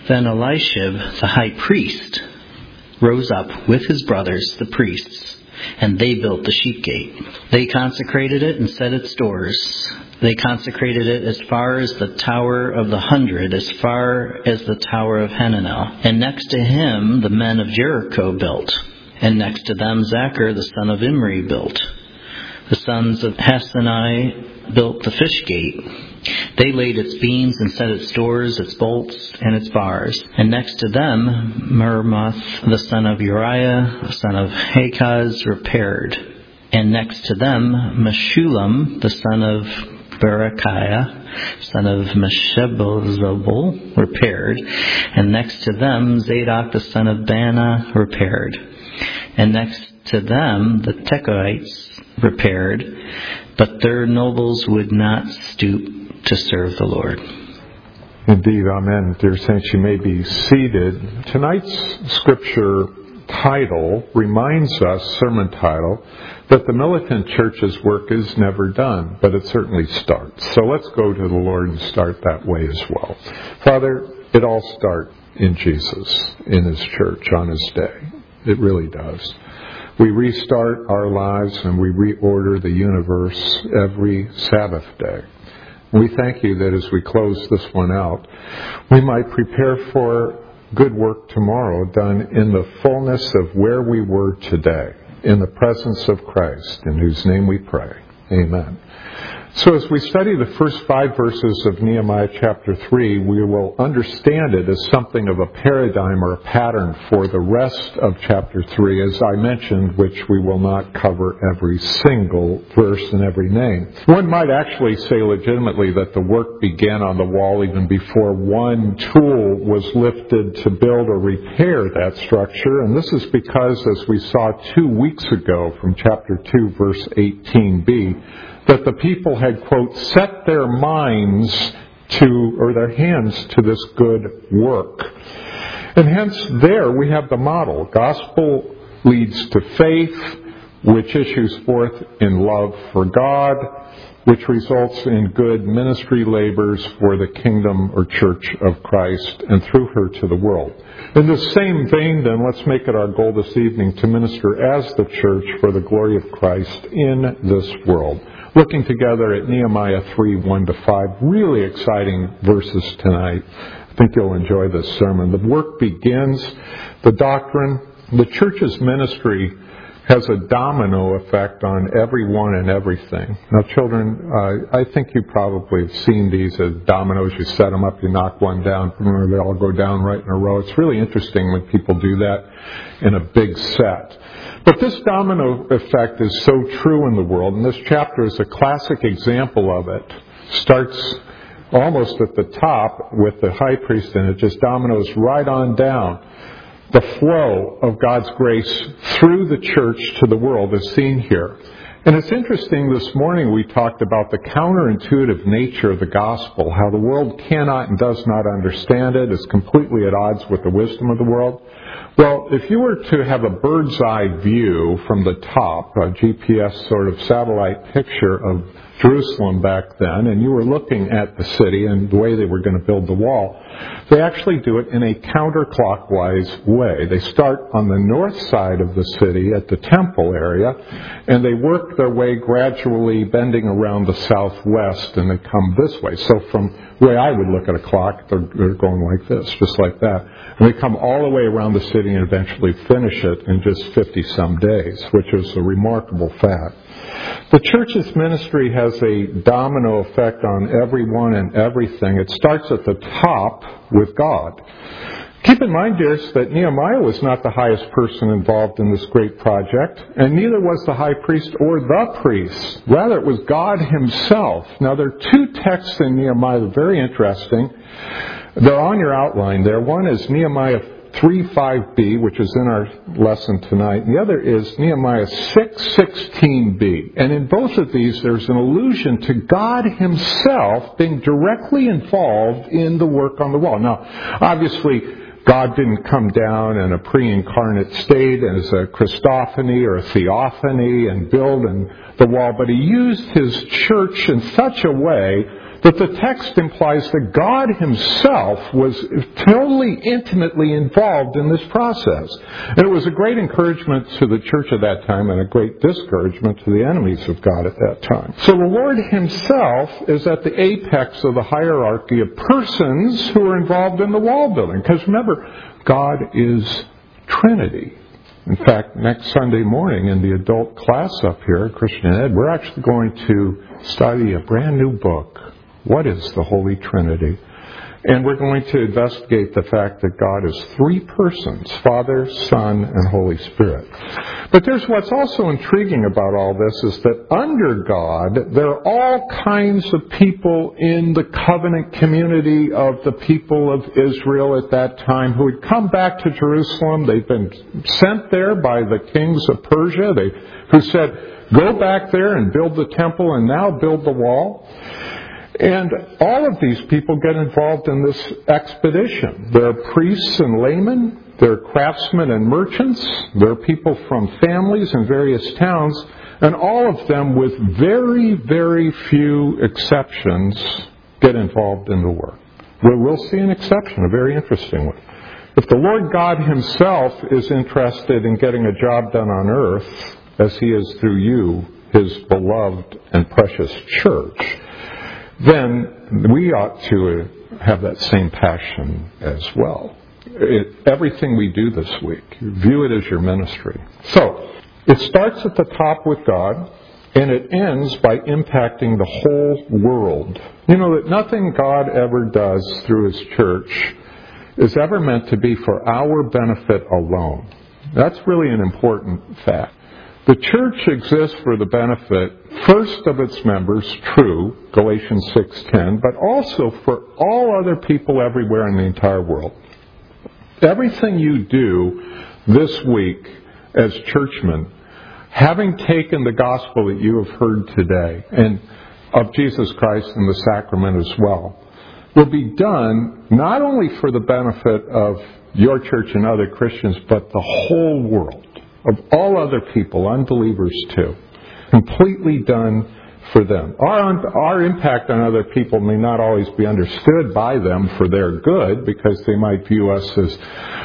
Then Eliashib, the high priest, rose up with his brothers, the priests, and they built the sheep gate. They consecrated it and set its doors. They consecrated it as far as the Tower of the 100, as far as the Tower of Hananel. And next to him the men of Jericho built. And next to them Zachar, the son of Imri, built. The sons of Hassani built the fish gate. They laid its beams and set its doors, its bolts, and its bars. And next to them Meremoth, the son of Uriah, the son of Hakaz, repaired. And next to them Meshullam, the son of Berechiah, son of Meshezabel, repaired. And next to them Zadok, the son of Bana, repaired. And next to them the Tekoites repaired, but their nobles would not stoop to serve the Lord. Indeed, amen. Dear saints, you may be seated. Tonight's scripture title reminds us, sermon title, that the militant church's work is never done, but it certainly starts. So let's go to the Lord and start that way as well. Father, it all starts in Jesus, in His church, on His day. It really does. We restart our lives and we reorder the universe every Sabbath day. We thank you that as we close this one out, we might prepare for good work tomorrow done in the fullness of where we were today, in the presence of Christ, in whose name we pray. Amen. So as we study the first 5 verses of Nehemiah chapter 3, we will understand it as something of a paradigm or a pattern for the rest of chapter 3, as I mentioned, which we will not cover every single verse and every name. One might actually say legitimately that the work began on the wall even before one tool was lifted to build or repair that structure, and this is because, as we saw 2 weeks ago from chapter 2, verse 18b, that the people had, quote, set their minds to, or their hands to this good work. And hence there we have the model. Gospel leads to faith, which issues forth in love for God, which results in good ministry labors for the kingdom or church of Christ and through her to the world. In the same vein, then, let's make it our goal this evening to minister as the church for the glory of Christ in this world. Looking together at Nehemiah 3, 1-5, really exciting verses tonight. I think you'll enjoy this sermon. The work begins, the doctrine, the church's ministry has a domino effect on everyone and everything. Now, children, I think you probably have seen these as dominoes. You set them up, you knock one down, they all go down right in a row. It's really interesting when people do that in a big set. But this domino effect is so true in the world, and this chapter is a classic example of it. Starts almost at the top with the high priest, and it just dominoes right on down. The flow of God's grace through the church to the world is seen here. And it's interesting, this morning we talked about the counterintuitive nature of the gospel, how the world cannot and does not understand it, is completely at odds with the wisdom of the world. Well, if you were to have a bird's eye view from the top, a GPS sort of satellite picture of Jerusalem back then, and you were looking at the city and the way they were going to build the wall, they actually do it in a counterclockwise way. They start on the north side of the city at the temple area, and they work their way gradually bending around the southwest, and they come this way. So from the way I would look at a clock, they're going like this, just like that. And they come all the way around the city and eventually finish it in just 50-some days, which is a remarkable fact. The church's ministry has a domino effect on everyone and everything. It starts at the top with God. Keep in mind, dears, that Nehemiah was not the highest person involved in this great project, and neither was the high priest or the priest. Rather, it was God Himself. Now, there are 2 texts in Nehemiah that are very interesting. They're on your outline there. One is Nehemiah 3:5b, which is in our lesson tonight. And the other is Nehemiah 6:16b. And in both of these, there's an allusion to God Himself being directly involved in the work on the wall. Now, obviously, God didn't come down in a pre-incarnate state as a Christophany or a theophany and build the wall, but He used His church in such a way that the text implies that God himself was totally, intimately involved in this process. And it was a great encouragement to the church at that time and a great discouragement to the enemies of God at that time. So the Lord himself is at the apex of the hierarchy of persons who are involved in the wall building. Because remember, God is Trinity. In fact, next Sunday morning in the adult class up here at Christian Ed, we're actually going to study a brand new book, What is the Holy Trinity? And we're going to investigate the fact that God is three persons, Father, Son, and Holy Spirit. But there's what's also intriguing about all this is that under God, there are all kinds of people in the covenant community of the people of Israel at that time who had come back to Jerusalem. They'd been sent there by the kings of Persia who said, go back there and build the temple and now build the wall. And all of these people get involved in this expedition. There are priests and laymen. There are craftsmen and merchants. There are people from families in various towns. And all of them, with very, very few exceptions, get involved in the work. We'll see an exception, a very interesting one. If the Lord God himself is interested in getting a job done on earth, as he is through you, his beloved and precious church, then we ought to have that same passion as well. Everything we do this week, view it as your ministry. So, it starts at the top with God, and it ends by impacting the whole world. You know that nothing God ever does through his church is ever meant to be for our benefit alone. That's really an important fact. The church exists for the benefit, first of its members, true, Galatians 6:10, but also for all other people everywhere in the entire world. Everything you do this week as churchmen, having taken the gospel that you have heard today, and of Jesus Christ and the sacrament as well, will be done not only for the benefit of your church and other Christians, but the whole world. Of all other people, unbelievers too. Completely done for them. Our impact on other people may not always be understood by them for their good, because they might view us as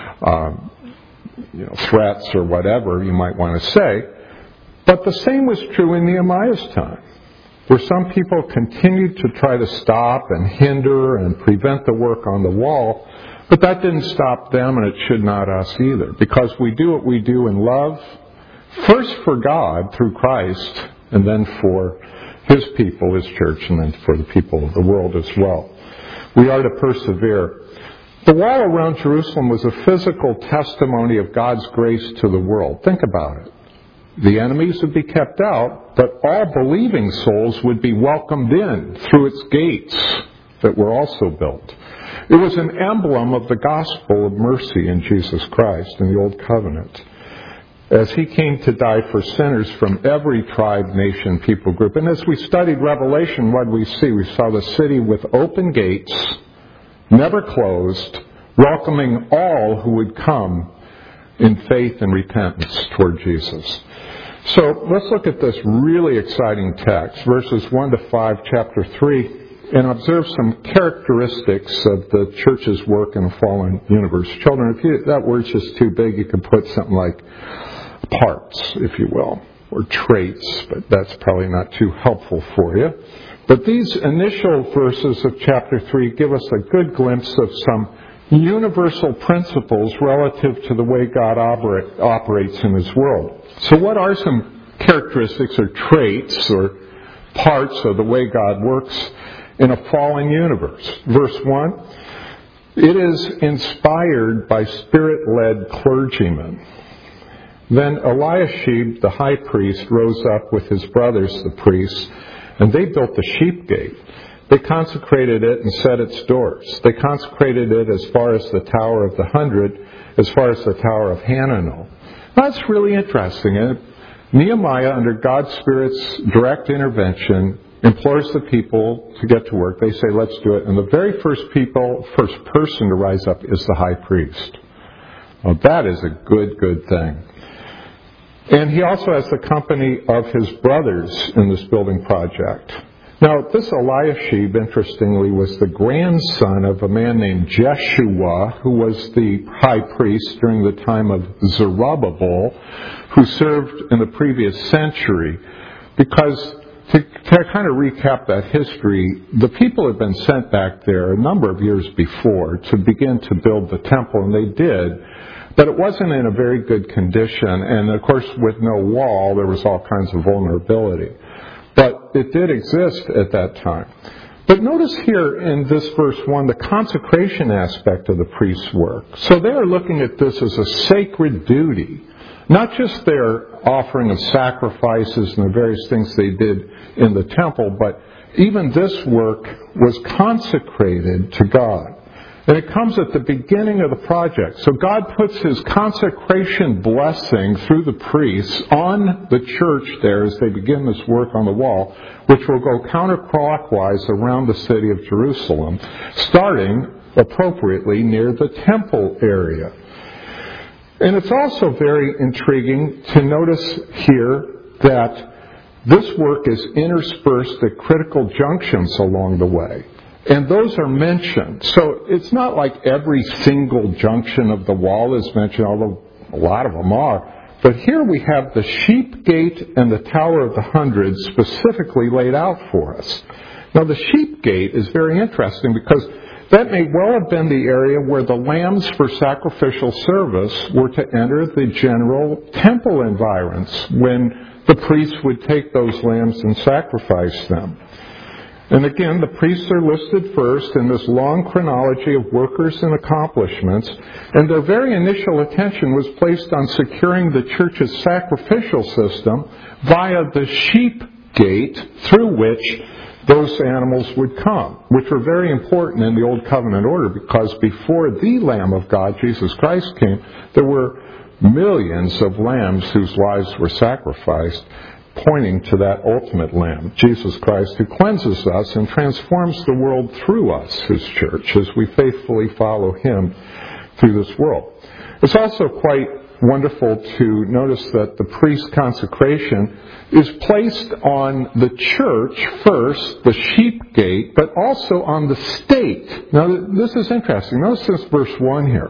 threats or whatever you might want to say. But the same was true in Nehemiah's time, where some people continued to try to stop and hinder and prevent the work on the wall. But that didn't stop them, and it should not us either, because we do what we do in love, first for God through Christ, and then for his people, his church, and then for the people of the world as well. We are to persevere. The wall around Jerusalem was a physical testimony of God's grace to the world. Think about it. The enemies would be kept out, but all believing souls would be welcomed in through its gates that were also built. It was an emblem of the gospel of mercy in Jesus Christ in the Old Covenant, as he came to die for sinners from every tribe, nation, people group. And as we studied Revelation, what did we see? We saw the city with open gates, never closed, welcoming all who would come in faith and repentance toward Jesus. So let's look at this really exciting text, verses 1 to 5, chapter 3. And observe some characteristics of the church's work in a fallen universe. Children, if that word's just too big, you can put something like parts, if you will, or traits, but that's probably not too helpful for you. But these initial verses of chapter 3 give us a good glimpse of some universal principles relative to the way God operates in his world. So what are some characteristics or traits or parts of the way God works in a fallen universe? Verse 1, it is inspired by Spirit-led clergymen. Then Eliashib, the high priest, rose up with his brothers, the priests, and they built the sheep gate. They consecrated it and set its doors. They consecrated it as far as the Tower of the 100, as far as the Tower of Hananel. That's really interesting. Nehemiah, under God's Spirit's direct intervention, implores the people to get to work. They say, let's do it. And the very first person to rise up is the high priest. Well, that is a good thing. And he also has the company of his brothers in this building project. Now, this Eliashib, interestingly, was the grandson of a man named Jeshua, who was the high priest during the time of Zerubbabel, who served in the previous century. Because, to kind of recap that history, the people had been sent back there a number of years before to begin to build the temple, and they did. But it wasn't in a very good condition, and of course, with no wall, there was all kinds of vulnerability. But it did exist at that time. But notice here in this verse 1, the consecration aspect of the priest's work. So they are looking at this as a sacred duty. Not just their offering of sacrifices and the various things they did in the temple, but even this work was consecrated to God. And it comes at the beginning of the project. So God puts His consecration blessing through the priests on the church there as they begin this work on the wall, which will go counterclockwise around the city of Jerusalem, starting appropriately near the temple area. And it's also very intriguing to notice here that this work is interspersed at critical junctions along the way. And those are mentioned. So it's not like every single junction of the wall is mentioned, although a lot of them are. But here we have the sheep gate and the Tower of the Hundred specifically laid out for us. Now the sheep gate is very interesting because that may well have been the area where the lambs for sacrificial service were to enter the general temple environs when the priests would take those lambs and sacrifice them. And again, the priests are listed first in this long chronology of workers and accomplishments, and their very initial attention was placed on securing the church's sacrificial system via the sheep gate through which those animals would come, which were very important in the Old Covenant order because before the Lamb of God, Jesus Christ, came, there were millions of lambs whose lives were sacrificed, pointing to that ultimate Lamb, Jesus Christ, who cleanses us and transforms the world through us, His church, as we faithfully follow Him through this world. It's also quite wonderful to notice that the priest's consecration is placed on the church first, the sheep gate, but also on the state. Now, this is interesting. Notice this verse 1 here.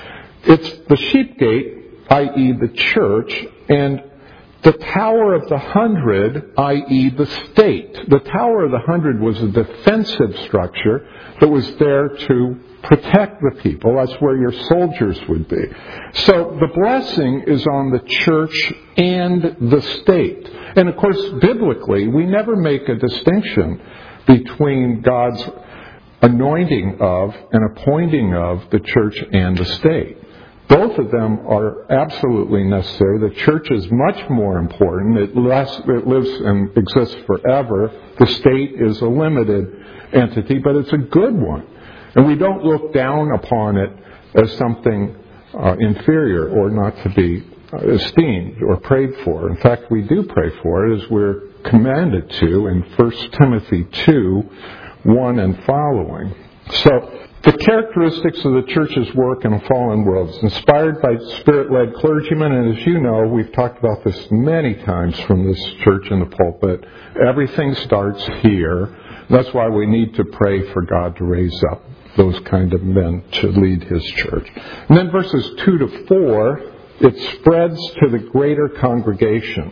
It's the sheep gate, i.e. the church, and the Tower of the Hundred, i.e. the state. The Tower of the Hundred was a defensive structure that was there to protect the people. That's where your soldiers would be. So the blessing is on the church and the state. And of course, biblically, we never make a distinction between God's anointing of and appointing of the church and the state. Both of them are absolutely necessary. The church is much more important. It lives and exists forever. The state is a limited entity, but it's a good one. And we don't look down upon it as something inferior or not to be esteemed or prayed for. In fact, we do pray for it as we're commanded to in 1 Timothy 2:1 and following. So, the characteristics of the church's work in a fallen world is inspired by Spirit-led clergymen, and as you know, we've talked about this many times from this church in the pulpit. Everything starts here. That's why we need to pray for God to raise up those kind of men to lead His church. And then verses 2 to 4, it spreads to the greater congregation.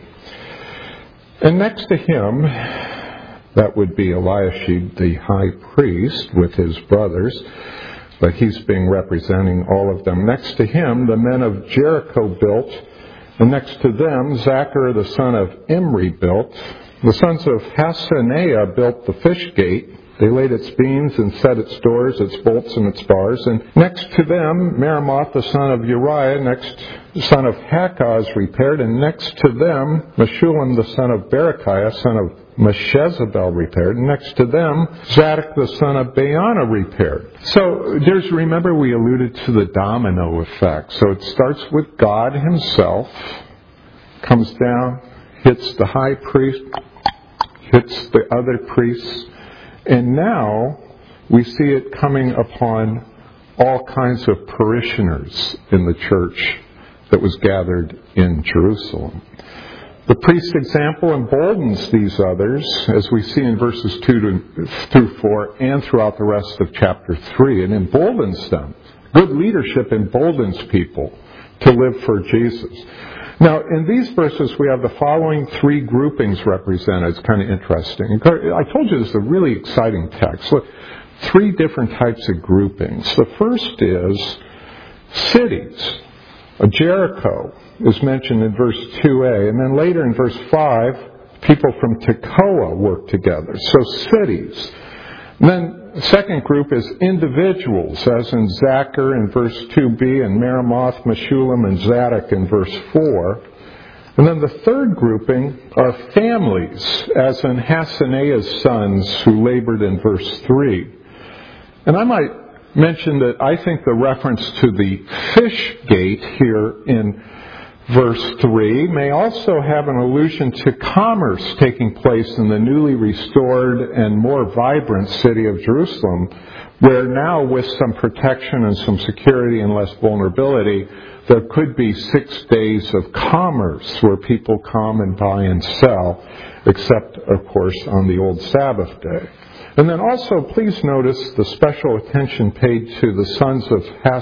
And next to him, that would be Eliashib, the high priest, with his brothers, but he's being representing all of them. Next to him, the men of Jericho built, and next to them, Zachar, the son of Imri, built. The sons of Hassenaah built the fish gate. They laid its beams and set its doors, its bolts, and its bars. And next to them, Meremoth, the son of Uriah, son of Hakaz, repaired. And next to them, Meshullam, the son of Berechiah, son of Meshezabel, repaired. And next to them, Zadok, the son of Baana, repaired. So remember we alluded to the domino effect. So it starts with God Himself, comes down, hits the high priest, hits the other priests, and now we see it coming upon all kinds of parishioners in the church that was gathered in Jerusalem. The priest's example emboldens these others, as we see in verses 2 through 4 and throughout the rest of chapter 3. It emboldens them. Good leadership emboldens people to live for Jesus. Now, in these verses, we have the following three groupings represented. It's kind of interesting. I told you this is a really exciting text. Look, three different types of groupings. The first is cities. Jericho is mentioned in verse 2a, and then later in verse 5, people from Tekoa work together. So cities. And then the second group is individuals, as in Zachar in verse 2b, and Meremoth, Meshullam, and Zadok in verse 4. And then the third grouping are families, as in Hasanea's sons who labored in verse 3. And I might mention that I think the reference to the fish gate here in verse 3 may also have an allusion to commerce taking place in the newly restored and more vibrant city of Jerusalem, where now with some protection and some security and less vulnerability, there could be 6 days of commerce where people come and buy and sell, except, of course, on the old Sabbath day. And then also, please notice the special attention paid to the sons of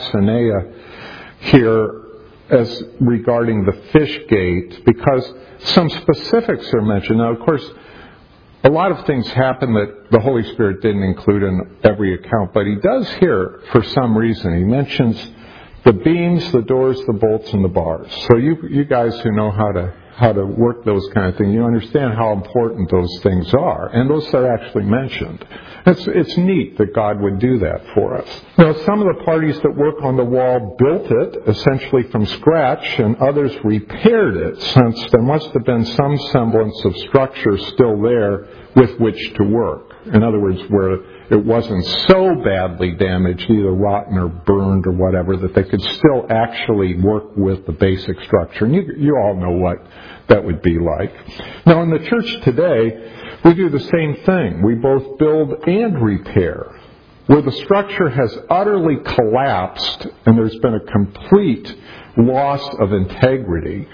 Hasaneah here as regarding the fish gate, because some specifics are mentioned. Now, of course, a lot of things happen that the Holy Spirit didn't include in every account, but he does here for some reason. He mentions the beams, the doors, the bolts, and the bars. So you guys who know how to work those kind of things, you understand how important those things are. And those are actually mentioned. It's neat that God would do that for us. Now, some of the parties that work on the wall built it essentially from scratch, and others repaired it, since there must have been some semblance of structure still there with which to work. In other words, where it wasn't so badly damaged, either rotten or burned or whatever, that they could still actually work with the basic structure. And you all know what that would be like. Now, in the church today, we do the same thing. We both build and repair. Where the structure has utterly collapsed and there's been a complete loss of integrity,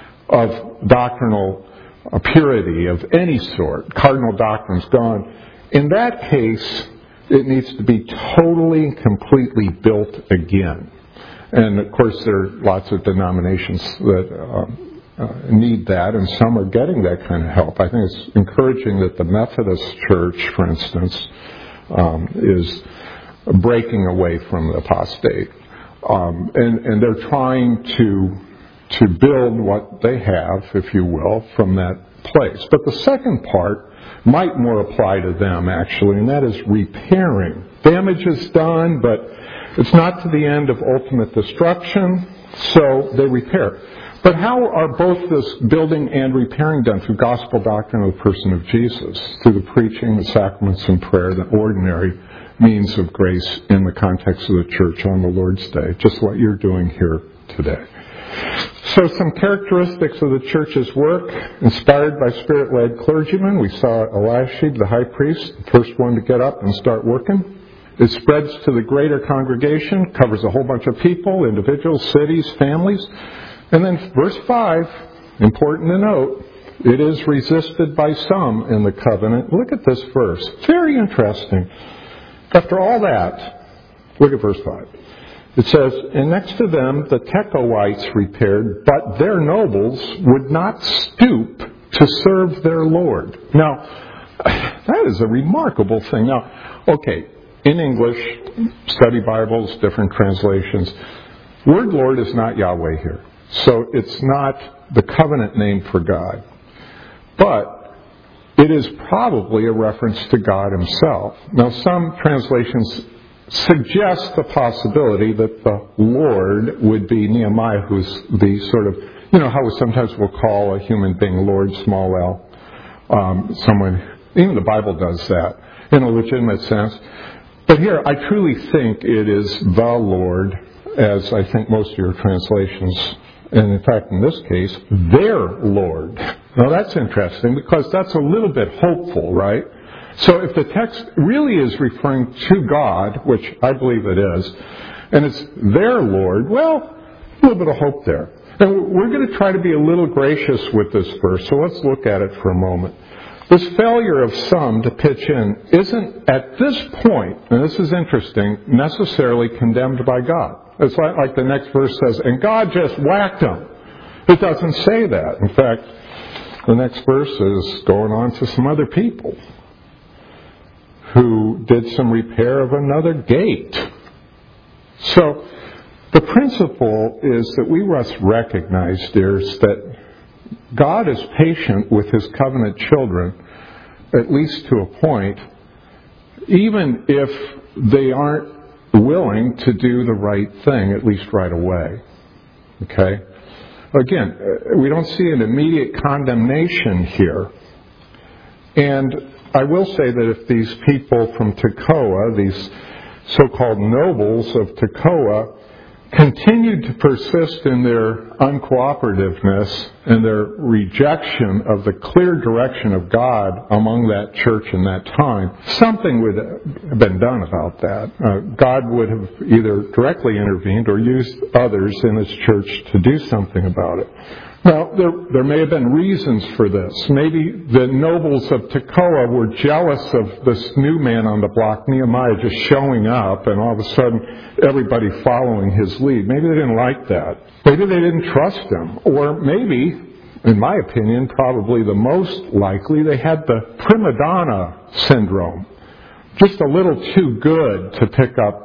of doctrinal purity of any sort, cardinal doctrine's gone, in that case, it needs to be totally and completely built again. And, of course, there are lots of denominations that need that, and some are getting that kind of help. I think it's encouraging that the Methodist Church, for instance, is breaking away from the apostate. And they're trying to build what they have, if you will, from that place. But the second part might more apply to them, actually, and that is repairing. Damage is done, but it's not to the end of ultimate destruction, so they repair. But how are both this building and repairing done? Through gospel doctrine of the person of Jesus, through the preaching, the sacraments, and prayer, the ordinary means of grace in the context of the church on the Lord's Day, just what you're doing here today. So some characteristics of the church's work, inspired by Spirit-led clergymen. We saw Eliashib, the high priest, the first one to get up and start working. It spreads to the greater congregation, covers a whole bunch of people, individuals, cities, families. And then verse 5, important to note, it is resisted by some in the covenant. Look at this verse. Very interesting. After all that, look at verse 5. It says, and next to them the Tekoites repaired, but their nobles would not stoop to serve their Lord. Now, that is a remarkable thing. Now, okay, in English, study Bibles, different translations, word Lord is not Yahweh here. So it's not the covenant name for God. But it is probably a reference to God himself. Now, some translations suggest the possibility that the Lord would be Nehemiah, who's the sort of, how we sometimes will call a human being Lord, small l. Someone, even the Bible does that in a legitimate sense. But here, I truly think it is the Lord, as I think most of your translations, and in fact, in this case, their Lord. Now that's interesting because that's a little bit hopeful, right? So if the text really is referring to God, which I believe it is, and it's their Lord, well, a little bit of hope there. And we're going to try to be a little gracious with this verse, so let's look at it for a moment. This failure of some to pitch in isn't, at this point, and this is interesting, necessarily condemned by God. It's like the next verse says, and God just whacked them. It doesn't say that. In fact, the next verse is going on to some other people who did some repair of another gate. So, the principle is that we must recognize, dears, that God is patient with His covenant children, at least to a point, even if they aren't willing to do the right thing, at least right away. Okay? Again, we don't see an immediate condemnation here. And I will say that if these people from Tekoa, these so-called nobles of Tekoa, continued to persist in their uncooperativeness and their rejection of the clear direction of God among that church in that time, something would have been done about that. God would have either directly intervened or used others in His church to do something about it. Now, there may have been reasons for this. Maybe the nobles of Tekoa were jealous of this new man on the block, Nehemiah, just showing up and all of a sudden everybody following his lead. Maybe they didn't like that. Maybe they didn't trust him. Or maybe, in my opinion, probably the most likely, they had the prima donna syndrome. Just a little too good to pick up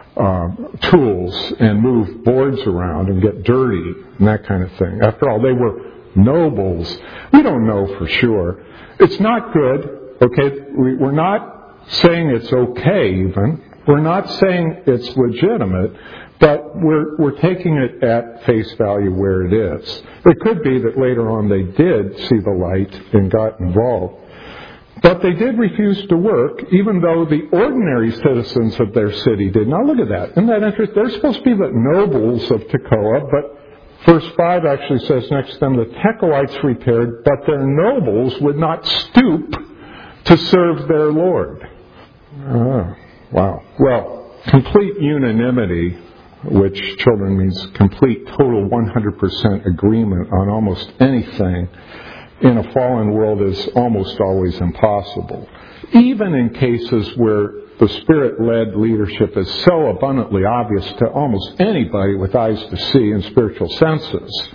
tools and move boards around and get dirty and that kind of thing. After all, they were nobles. We don't know for sure. It's not good, okay? We're not saying it's okay even. We're not saying it's legitimate, but we're taking it at face value where it is. It could be that later on they did see the light and got involved. But they did refuse to work, even though the ordinary citizens of their city did. Now look at that. Isn't that interesting? They're supposed to be the nobles of Tekoa, but verse 5 actually says next to them, the Tekoites repaired, but their nobles would not stoop to serve their Lord. Oh, wow. Well, complete unanimity, which, children, means complete, total 100% agreement on almost anything, in a fallen world is almost always impossible. Even in cases where the Spirit-led leadership is so abundantly obvious to almost anybody with eyes to see and spiritual senses,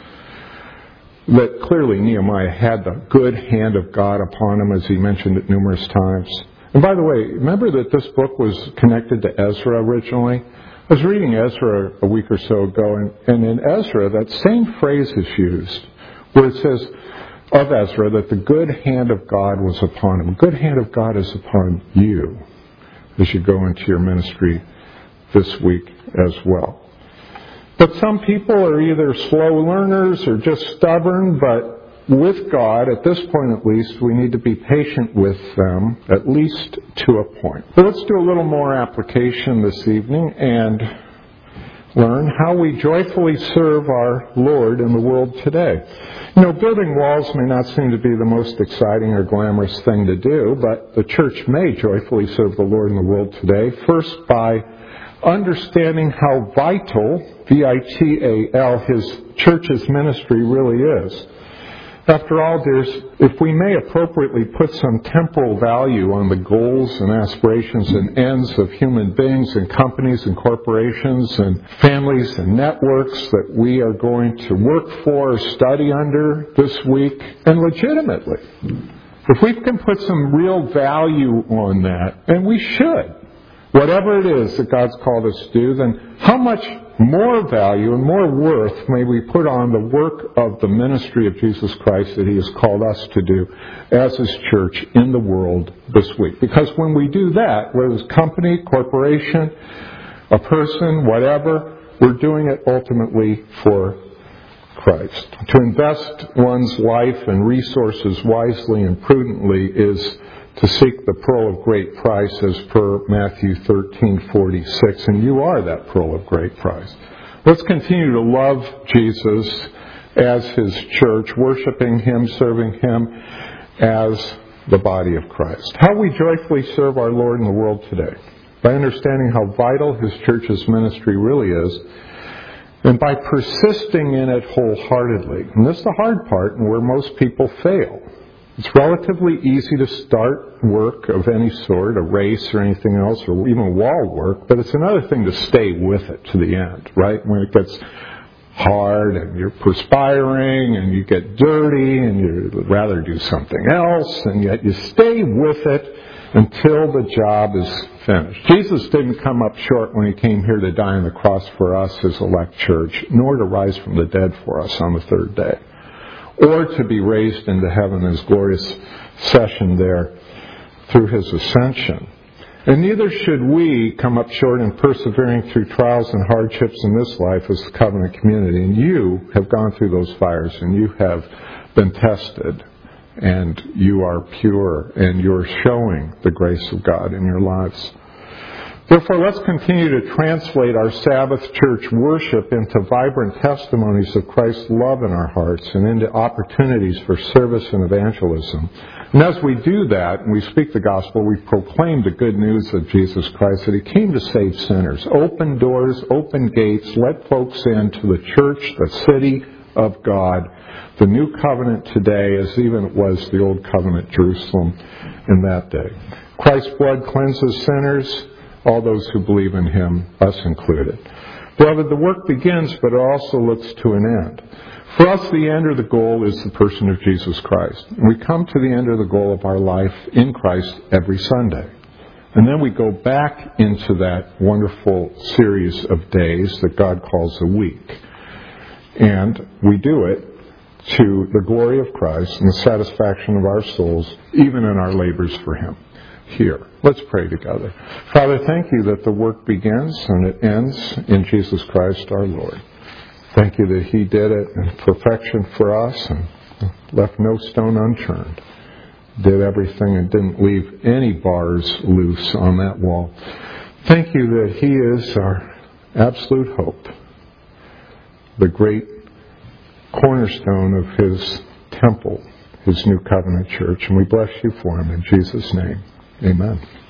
that clearly Nehemiah had the good hand of God upon him, as he mentioned it numerous times. And by the way, remember that this book was connected to Ezra originally? I was reading Ezra a week or so ago, and in Ezra, that same phrase is used, where it says of Ezra that the good hand of God was upon him. The good hand of God is upon you as you go into your ministry this week as well. But some people are either slow learners or just stubborn, but with God, at this point at least, we need to be patient with them, at least to a point. But let's do a little more application this evening and learn how we joyfully serve our Lord in the world today. You know, building walls may not seem to be the most exciting or glamorous thing to do, but the church may joyfully serve the Lord in the world today, first by understanding how vital, V-I-T-A-L, His church's ministry really is. After all, dears, if we may appropriately put some temporal value on the goals and aspirations and ends of human beings and companies and corporations and families and networks that we are going to work for or study under this week, and legitimately, if we can put some real value on that, and we should, whatever it is that God's called us to do, then how much more value and more worth may we put on the work of the ministry of Jesus Christ that He has called us to do as His church in the world this week. Because when we do that, whether it's company, corporation, a person, whatever, we're doing it ultimately for Christ. To invest one's life and resources wisely and prudently is to seek the pearl of great price, as per Matthew 13:46, and you are that pearl of great price. Let's continue to love Jesus as His church, worshiping Him, serving Him as the body of Christ. How we joyfully serve our Lord in the world today, by understanding how vital His church's ministry really is, And by persisting in it wholeheartedly, and this is the hard part and where most people fail. It's relatively easy to start work of any sort, a race or anything else, or even wall work, but it's another thing to stay with it to the end, right? When it gets hard and you're perspiring and you get dirty and you'd rather do something else, and yet you stay with it until the job is finished. Jesus didn't come up short when he came here to die on the cross for us, his elect church, nor to rise from the dead for us on the third day, or to be raised into heaven in his glorious session there through his ascension. And neither should we come up short in persevering through trials and hardships in this life as a covenant community. And you have gone through those fires, and you have been tested, and you are pure, and you're showing the grace of God in your lives. Therefore, let's continue to translate our Sabbath church worship into vibrant testimonies of Christ's love in our hearts and into opportunities for service and evangelism. And as we do that, and we speak the gospel, we proclaim the good news of Jesus Christ, that he came to save sinners. Open doors, open gates, let folks into the church, the city of God. The new covenant today is even it was the old covenant Jerusalem in that day. Christ's blood cleanses sinners, all those who believe in him, us included. Beloved, the work begins, but it also looks to an end. For us, the end or the goal is the person of Jesus Christ. We come to the end or the goal of our life in Christ every Sunday. And then we go back into that wonderful series of days that God calls a week. And we do it to the glory of Christ and the satisfaction of our souls, even in our labors for him. Here. Let's pray together. Father, thank you that the work begins and it ends in Jesus Christ our Lord. Thank you that he did it in perfection for us and left no stone unturned. Did everything and didn't leave any bars loose on that wall. Thank you that he is our absolute hope, the great cornerstone of his temple, his new covenant church. And we bless you for him in Jesus' name. Amen.